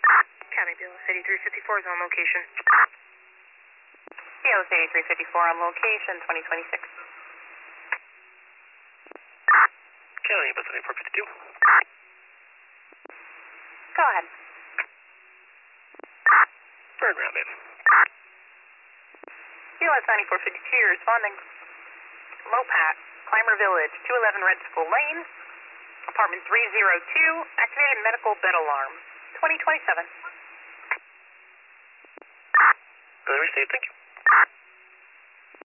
County BLS 8354 is on location. BLS 8354 on location, 2026. County BLS 8452. Go ahead. Burn round in. BLS 9452 responding. Lopat, Clymer Village, 211 Red School Lane, apartment 302, activated medical bed alarm, 2027. Delivery safe, thank you.